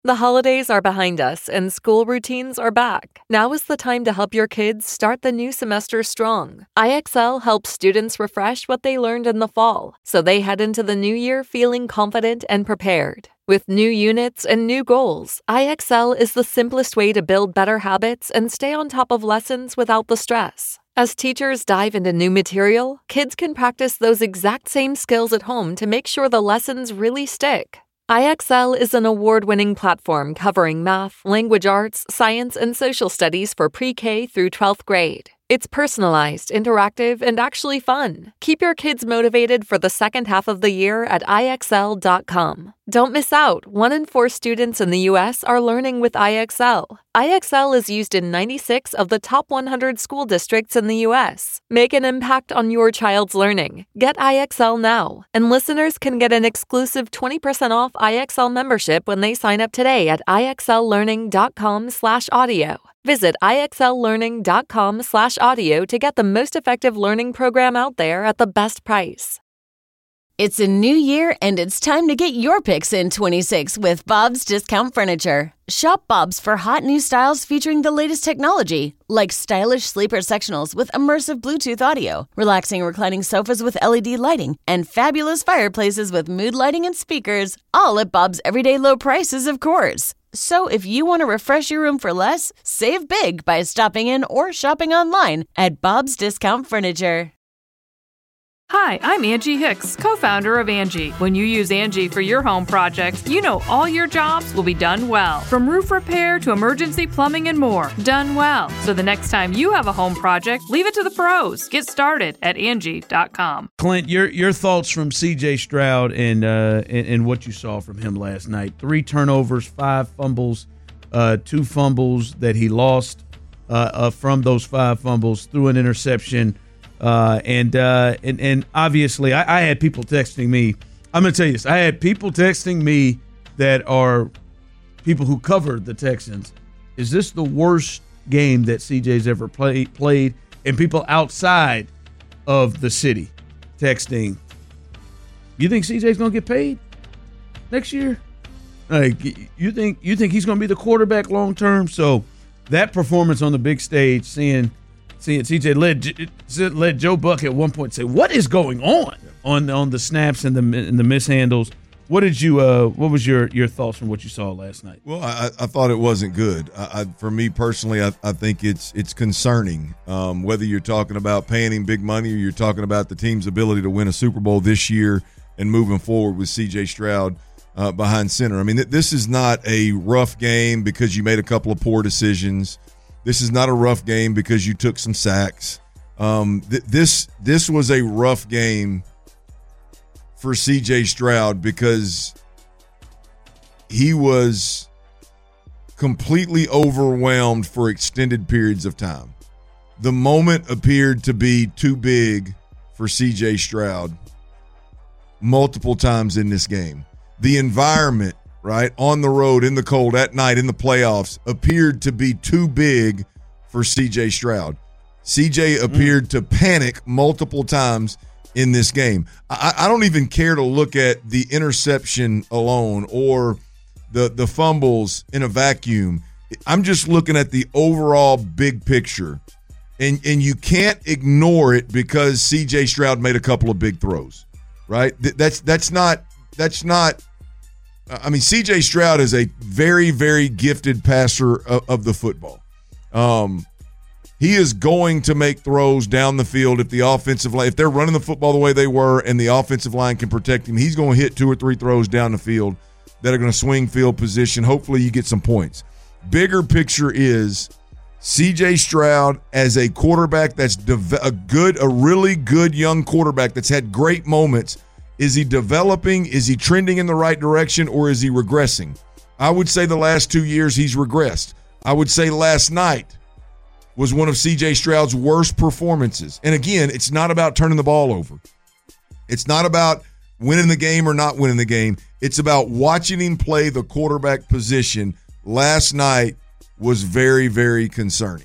The holidays are behind us and school routines are back. Now is the time to help your kids start the new semester strong. IXL helps students refresh what they learned in the fall, so they head into the new year feeling confident and prepared. With new units and new goals, IXL is the simplest way to build better habits and stay on top of lessons without the stress. As teachers dive into new material, kids can practice those exact same skills at home to make sure the lessons really stick. IXL is an award-winning platform covering math, language arts, science, and social studies for pre-K through 12th grade. It's personalized, interactive, and actually fun. Keep your kids motivated for the second half of the year at IXL.com. Don't miss out. 1 in 4 students in the U.S. are learning with IXL. IXL is used in 96 of the top 100 school districts in the U.S. Make an impact on your child's learning. Get IXL now. And listeners can get an exclusive 20% off IXL membership when they sign up today at IXLlearning.com/audio. Visit IXLlearning.com/audio to get the most effective learning program out there at the best price. It's a new year, and it's time to get your picks in 26 with Bob's Discount Furniture. Shop Bob's for hot new styles featuring the latest technology, like stylish sleeper sectionals with immersive Bluetooth audio, relaxing reclining sofas with LED lighting, and fabulous fireplaces with mood lighting and speakers, all at Bob's everyday low prices, of course. So if you want to refresh your room for less, save big by stopping in or shopping online at Bob's Discount Furniture. Hi, I'm Angie Hicks, co-founder of Angie. When you use Angie for your home projects, you know all your jobs will be done well. From roof repair to emergency plumbing and more, done well. So the next time you have a home project, leave it to the pros. Get started at Angie.com. Clint, your thoughts from C.J. Stroud and what you saw from him last night. 3 turnovers, 5 fumbles, 2 fumbles that he lost from those 5 fumbles, threw an interception. And obviously, I had people texting me. I'm going to tell you this. I had people texting me that are people who covered the Texans. Is this the worst game that CJ's ever played? And people outside of the city texting, you think CJ's going to get paid next year? You think he's going to be the quarterback long term? So that performance on the big stage, seeing CJ led Joe Buck at one point say, "What is going on the snaps and the mishandles?" What was your thoughts from what you saw last night? Well, I thought it wasn't good. For me personally, I think it's concerning. Whether you're talking about paying him big money or you're talking about the team's ability to win a Super Bowl this year and moving forward with C.J. Stroud behind center. I mean, this is not a rough game because you made a couple of poor decisions. This is not a rough game because you took some sacks. This was a rough game for C.J. Stroud because he was completely overwhelmed for extended periods of time. The moment appeared to be too big for C.J. Stroud multiple times in this game. The environment, right, on the road, in the cold, at night, in the playoffs, appeared to be too big for C.J. Stroud. C.J. appeared to panic multiple times in this game. I don't even care to look at the interception alone or the fumbles in a vacuum. I'm just looking at the overall big picture. And you can't ignore it because C.J. Stroud made a couple of big throws, right? That's not I mean, C.J. Stroud is a very, very gifted passer of the football. He is going to make throws down the field if the offensive line, if they're running the football the way they were and the offensive line can protect him, he's going to hit 2 or 3 throws down the field that are going to swing field position. Hopefully you get some points. Bigger picture is C.J. Stroud as a quarterback that's a really good young quarterback that's had great moments. Is he developing? Is he trending in the right direction, or is he regressing? I would say the last 2 years he's regressed. I would say last night was one of C.J. Stroud's worst performances. And again, it's not about turning the ball over. It's not about winning the game or not winning the game. It's about watching him play the quarterback position. Last night was very, very concerning.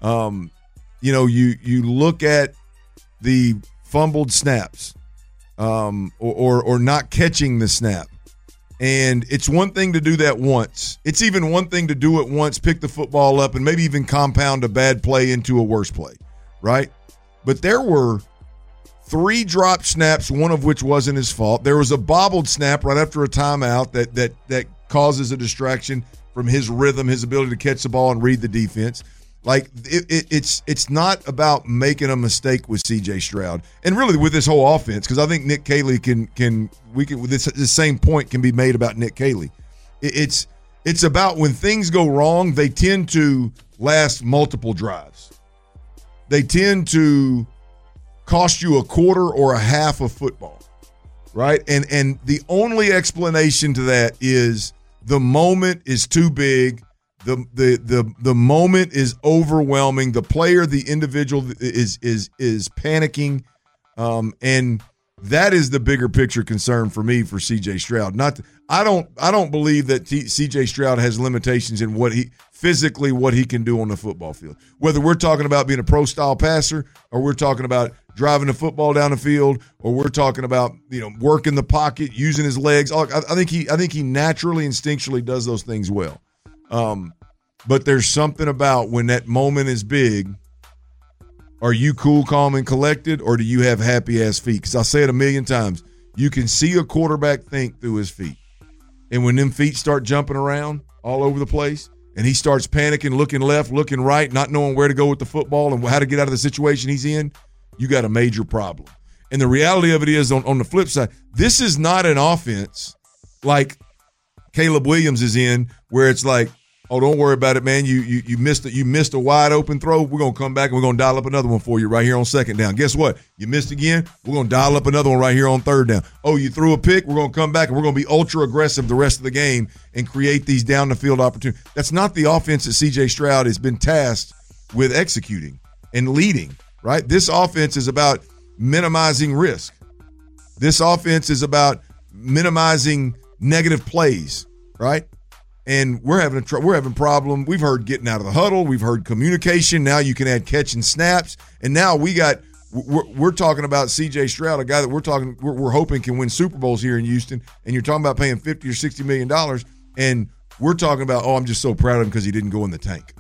You look at the fumbled snaps. Or not catching the snap. And it's one thing to do that once. It's even one thing to do it once, pick the football up, and maybe even compound a bad play into a worse play, right? But there were 3 drop snaps, one of which wasn't his fault. There was a bobbled snap right after a timeout that causes a distraction from his rhythm, his ability to catch the ball and read the defense. Like it's not about making a mistake with C.J. Stroud, and really with this whole offense, because I think Nick Caley can this same point can be made about Nick Caley. It's about when things go wrong, they tend to last multiple drives. They tend to cost you a quarter or a half of football, right? And the only explanation to that is the moment is too big. The moment is overwhelming. The player, the individual is panicking, and that is the bigger picture concern for me for C.J. Stroud. I don't believe that C.J. Stroud has limitations in what he can do on the football field. Whether we're talking about being a pro style passer, or we're talking about driving the football down the field, or we're talking about working the pocket, using his legs. I think he naturally, instinctually does those things well. But there's something about when that moment is big, are you cool, calm, and collected, or do you have happy-ass feet? Because I say it a million times, you can see a quarterback think through his feet. And when them feet start jumping around all over the place, and he starts panicking, looking left, looking right, not knowing where to go with the football and how to get out of the situation he's in, you got a major problem. And the reality of it is, on the flip side, this is not an offense like Caleb Williams is in, where it's like, oh, don't worry about it, man. You missed a wide open throw. We're gonna come back and we're gonna dial up another one for you right here on second down. Guess what? You missed again. We're gonna dial up another one right here on third down. Oh, you threw a pick. We're gonna come back and we're gonna be ultra aggressive the rest of the game and create these down the field opportunities. That's not the offense that C.J. Stroud has been tasked with executing and leading. Right? This offense is about minimizing risk. This offense is about minimizing negative plays. Right? And we're having problem. We've heard getting out of the huddle. We've heard communication. Now you can add catch and snaps. And now we're talking about C.J. Stroud, a guy that we're hoping can win Super Bowls here in Houston. And you're talking about paying $50 or $60 million. And we're talking about, I'm just so proud of him because he didn't go in the tank.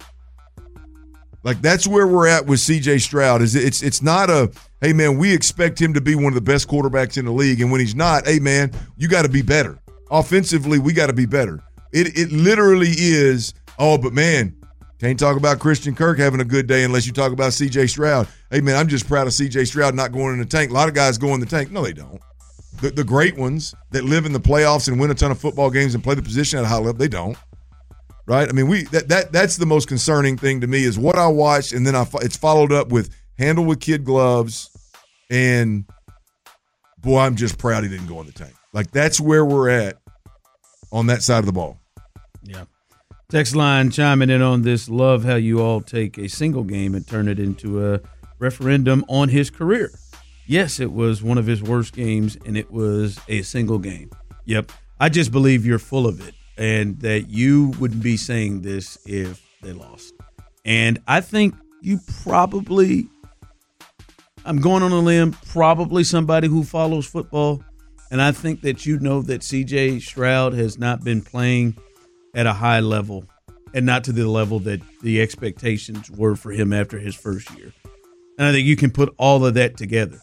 Like, that's where we're at with C.J. Stroud. It's not hey man, we expect him to be one of the best quarterbacks in the league. And when he's not, hey man, you got to be better. Offensively, we got to be better. It literally is, but man, can't talk about Christian Kirk having a good day unless you talk about C.J. Stroud. Hey, man, I'm just proud of C.J. Stroud not going in the tank. A lot of guys go in the tank. No, they don't. The great ones that live in the playoffs and win a ton of football games and play the position at a high level, they don't. Right? I mean, that's the most concerning thing to me is what I watched, and then it's followed up with handle with kid gloves, and, boy, I'm just proud he didn't go in the tank. Like, that's where we're at on that side of the ball. Yeah. Text line chiming in on this. Love how you all take a single game and turn it into a referendum on his career. Yes, it was one of his worst games, and it was a single game. Yep. I just believe you're full of it and that you wouldn't be saying this if they lost. And I think you probably, I'm going on a limb, probably somebody who follows football, and I think that you know that C.J. Stroud has not been playing at a high level and not to the level that the expectations were for him after his first year. And I think you can put all of that together.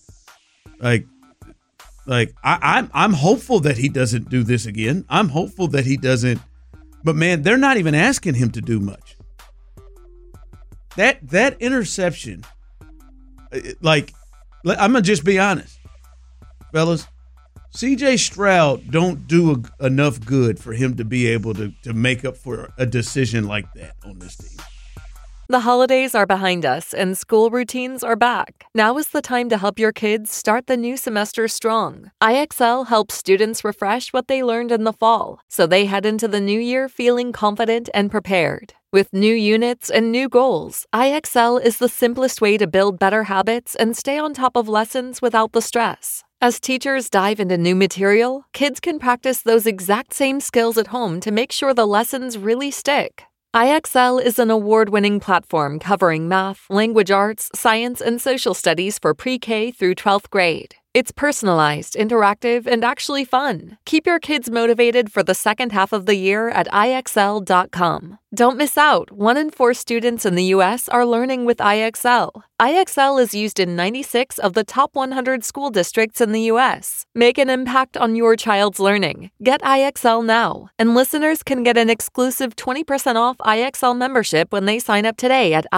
I'm hopeful that he doesn't do this again. I'm hopeful that he doesn't. But, man, they're not even asking him to do much. That interception, I'm going to just be honest, fellas. C.J. Stroud don't do enough good for him to be able to make up for a decision like that on this team. The holidays are behind us and school routines are back. Now is the time to help your kids start the new semester strong. IXL helps students refresh what they learned in the fall, so they head into the new year feeling confident and prepared. With new units and new goals, IXL is the simplest way to build better habits and stay on top of lessons without the stress. As teachers dive into new material, kids can practice those exact same skills at home to make sure the lessons really stick. IXL is an award-winning platform covering math, language arts, science, and social studies for pre-K through 12th grade. It's personalized, interactive, and actually fun. Keep your kids motivated for the second half of the year at IXL.com. Don't miss out. 1 in 4 students in the U.S. are learning with IXL. IXL is used in 96 of the top 100 school districts in the U.S. Make an impact on your child's learning. Get IXL now. And listeners can get an exclusive 20% off IXL membership when they sign up today at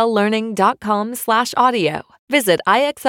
IXLlearning.com/audio. Visit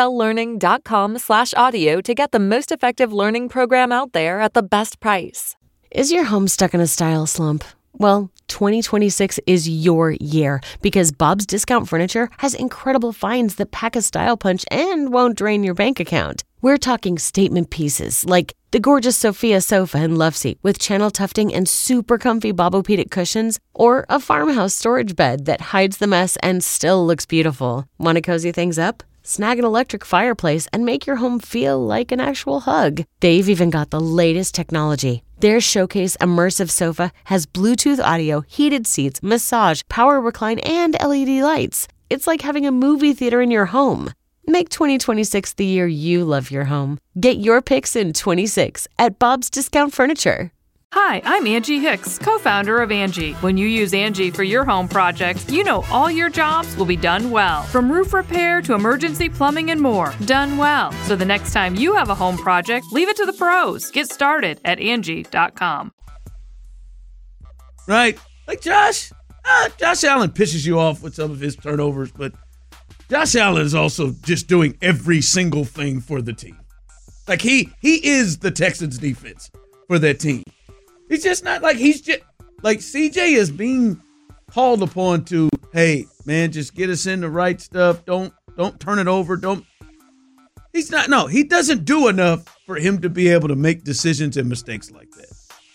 IXLlearning.com/audio to get the most effective learning program out there at the best price. Is your home stuck in a style slump? Well, 2026 is your year because Bob's Discount Furniture has incredible finds that pack a style punch and won't drain your bank account. We're talking statement pieces like the gorgeous Sophia sofa and love seat with channel tufting and super comfy Bobopedic cushions, or a farmhouse storage bed that hides the mess and still looks beautiful. Want to cozy things up? Snag an electric fireplace and make your home feel like an actual hug. They've even got the latest technology. Their Showcase Immersive Sofa has Bluetooth audio, heated seats, massage, power recline, and LED lights. It's like having a movie theater in your home. Make 2026 the year you love your home. Get your picks in 26 at Bob's Discount Furniture. Hi, I'm Angie Hicks, co-founder of Angie. When you use Angie for your home projects, you know all your jobs will be done well. From roof repair to emergency plumbing and more, done well. So the next time you have a home project, leave it to the pros. Get started at Angie.com. Right? Like Josh Allen pisses you off with some of his turnovers, but Josh Allen is also just doing every single thing for the team. Like he is the Texans defense for that team. He's just not like CJ is being called upon to, hey, man, just get us in the right stuff. Don't turn it over. He doesn't do enough for him to be able to make decisions and mistakes like that.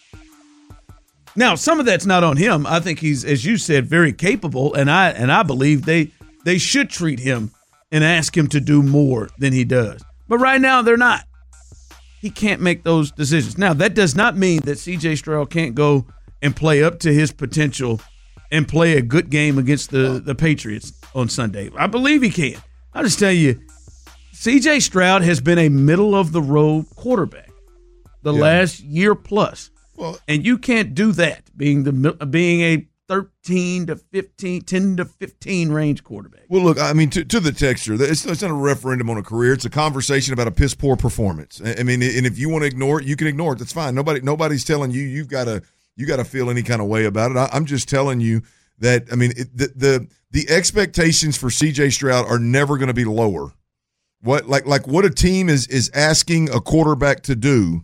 Now, some of that's not on him. I think he's, as you said, very capable, and I believe they should treat him and ask him to do more than he does. But right now, they're not. He can't make those decisions. Now, that does not mean that C.J. Stroud can't go and play up to his potential and play a good game against the Patriots on Sunday. I believe he can. I'll just tell you, C.J. Stroud has been a middle-of-the-road quarterback the last year plus. Well, and you can't do that being a 13 to 15, 10 to 15 range quarterback. Well, look, I mean, to the texture, it's not a referendum on a career. It's a conversation about a piss-poor performance. I mean, and if you want to ignore it, you can ignore it. That's fine. Nobody's telling you you've got to feel any kind of way about it. I'm just telling you that, I mean, the expectations for C.J. Stroud are never going to be lower. What a team is asking a quarterback to do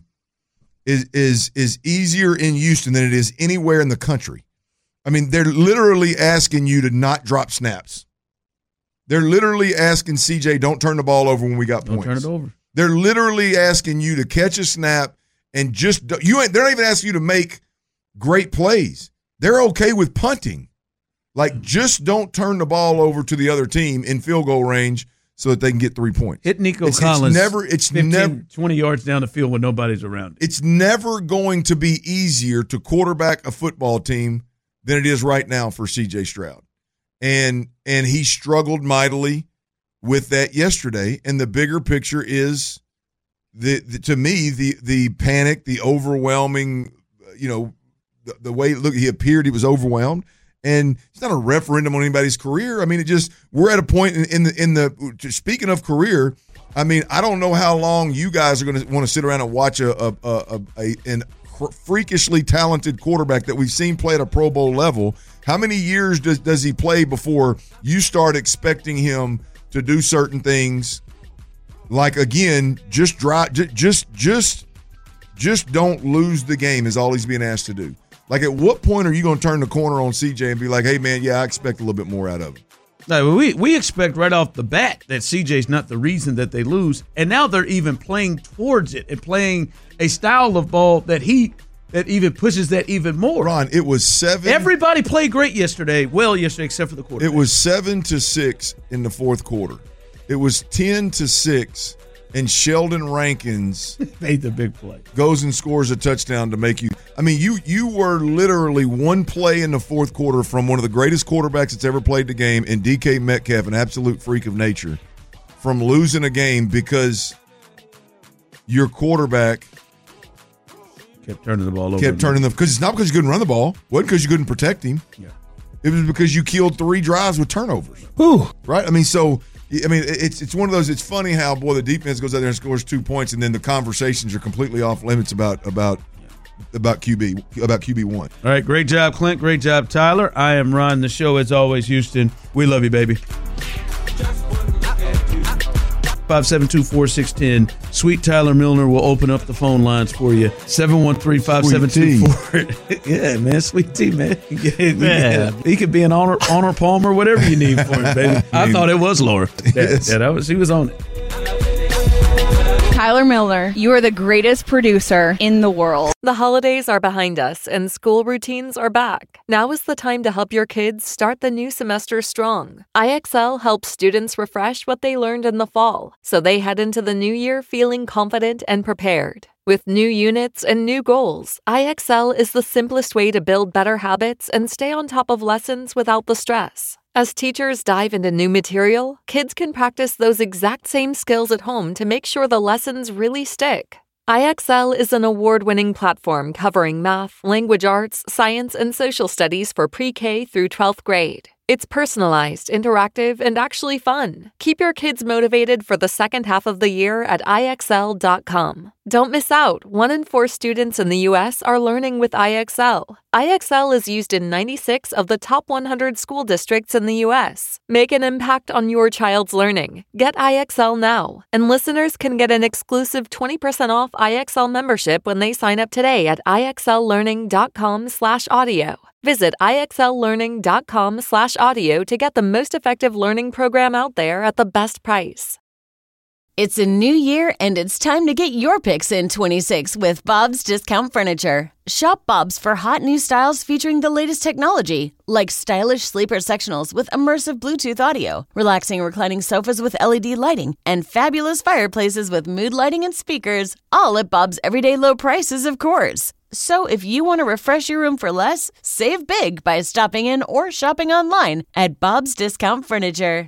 is easier in Houston than it is anywhere in the country. I mean, they're literally asking you to not drop snaps. They're literally asking CJ, don't turn the ball over when we got points. Don't turn it over. They're literally asking you to catch a snap and just they're not even asking you to make great plays. They're okay with punting. Like, just don't turn the ball over to the other team in field goal range so that they can get 3 points. Hit Nico Collins. It's never 20 yards down the field when nobody's around. It's never going to be easier to quarterback a football team than it is right now for C.J. Stroud. And he struggled mightily with that yesterday. And the bigger picture is, to me, the panic, the overwhelming, the way he appeared, he was overwhelmed. And it's not a referendum on anybody's career. I mean, we're at a point in the speaking of career, I mean, I don't know how long you guys are going to want to sit around and watch an freakishly talented quarterback that we've seen play at a Pro Bowl level. How many years does he play before you start expecting him to do certain things? Like, again, just don't lose the game is all he's being asked to do. Like, at what point are you going to turn the corner on CJ and be like, hey, man, yeah, I expect a little bit more out of him? No, we expect right off the bat that CJ's not the reason that they lose, and now they're even playing towards it and playing a style of ball that even pushes that even more. Ron, it was 7. Everybody played great yesterday. Well, yesterday except for the quarterback. It was 7-6 in the fourth quarter. It was 10-6, and Sheldon Rankins made the big play. Goes and scores a touchdown to make you. I mean, you were literally one play in the fourth quarter from one of the greatest quarterbacks that's ever played the game, and DK Metcalf, an absolute freak of nature, from losing a game because your quarterback kept turning the ball over. Because it's not because you couldn't run the ball. It wasn't because you couldn't protect him. Yeah. It was because you killed 3 drives with turnovers. Whew. Right? I mean, it's one of those. It's funny how, boy, the defense goes out there and scores 2 points, and then the conversations are completely off limits about QB1. All right, great job, Clint. Great job, Tyler. I am Ron. The show, as always, Houston. We love you, baby. 572-4610. Sweet Tyler Milner will open up the phone lines for you. 713-572-4. Yeah, man. Sweet tea, man. Yeah. He could be an honor palm or whatever you need for him, baby. I thought it was Laura. Yes. Yeah, he was on it. Tyler Milner, you are the greatest producer in the world. The holidays are behind us and school routines are back. Now is the time to help your kids start the new semester strong. IXL helps students refresh what they learned in the fall, so they head into the new year feeling confident and prepared. With new units and new goals, IXL is the simplest way to build better habits and stay on top of lessons without the stress. As teachers dive into new material, kids can practice those exact same skills at home to make sure the lessons really stick. IXL is an award-winning platform covering math, language arts, science, and social studies for pre-K through 12th grade. It's personalized, interactive, and actually fun. Keep your kids motivated for the second half of the year at IXL.com. Don't miss out. 1 in 4 students in the U.S. are learning with IXL. IXL is used in 96 of the top 100 school districts in the U.S. Make an impact on your child's learning. Get IXL now. And listeners can get an exclusive 20% off IXL membership when they sign up today at IXLlearning.com/audio. Visit IXLlearning.com/audio to get the most effective learning program out there at the best price. It's a new year, and it's time to get your picks in 26 with Bob's Discount Furniture. Shop Bob's for hot new styles featuring the latest technology, like stylish sleeper sectionals with immersive Bluetooth audio, relaxing reclining sofas with LED lighting, and fabulous fireplaces with mood lighting and speakers, all at Bob's everyday low prices, of course. So if you want to refresh your room for less, save big by stopping in or shopping online at Bob's Discount Furniture.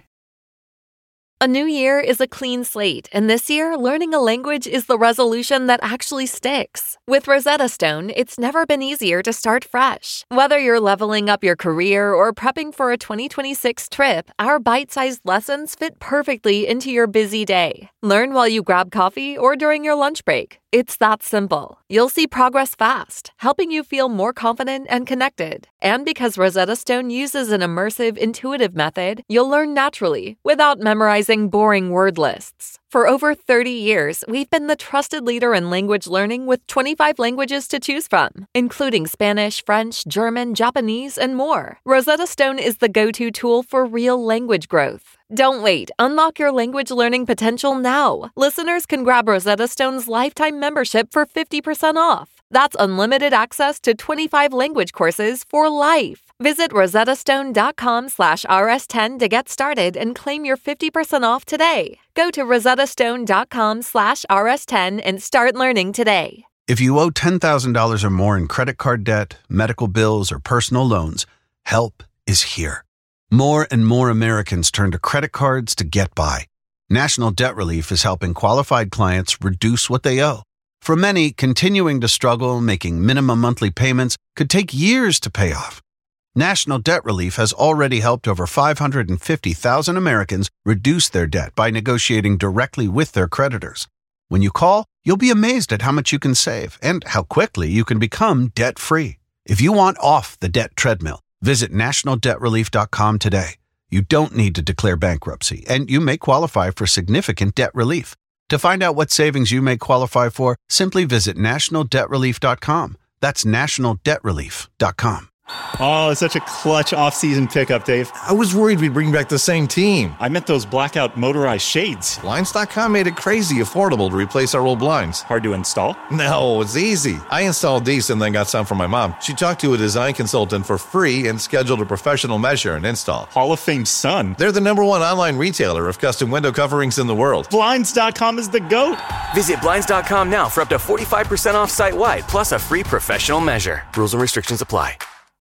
A new year is a clean slate, and this year, learning a language is the resolution that actually sticks. With Rosetta Stone, it's never been easier to start fresh. Whether you're leveling up your career or prepping for a 2026 trip, our bite-sized lessons fit perfectly into your busy day. Learn while you grab coffee or during your lunch break. It's that simple. You'll see progress fast, helping you feel more confident and connected. And because Rosetta Stone uses an immersive, intuitive method, you'll learn naturally without memorizing boring word lists. For over 30 years, we've been the trusted leader in language learning with 25 languages to choose from, including Spanish, French, German, Japanese, and more. Rosetta Stone is the go-to tool for real language growth. Don't wait. Unlock your language learning potential now. Listeners can grab Rosetta Stone's lifetime membership for 50% off. That's unlimited access to 25 language courses for life. Visit rosettastone.com/rs10 to get started and claim your 50% off today. Go to rosettastone.com/rs10 and start learning today. If you owe $10,000 or more in credit card debt, medical bills, or personal loans, help is here. More and more Americans turn to credit cards to get by. National Debt Relief is helping qualified clients reduce what they owe. For many, continuing to struggle making minimum monthly payments could take years to pay off. National Debt Relief has already helped over 550,000 Americans reduce their debt by negotiating directly with their creditors. When you call, you'll be amazed at how much you can save and how quickly you can become debt-free. If you want off the debt treadmill, visit nationaldebtrelief.com today. You don't need to declare bankruptcy, and you may qualify for significant debt relief. To find out what savings you may qualify for, simply visit nationaldebtrelief.com. That's nationaldebtrelief.com. Oh, it's such a clutch off-season pickup, Dave. I was worried we'd bring back the same team. I meant those blackout motorized shades. Blinds.com made it crazy affordable to replace our old blinds. Hard to install? No, it's easy. I installed these and then got some for my mom. She talked to a design consultant for free and scheduled a professional measure and install. Hall of Fame son. They're the #1 online retailer of custom window coverings in the world. Blinds.com is the GOAT. Visit Blinds.com now for up to 45% off site-wide, plus a free professional measure. Rules and restrictions apply.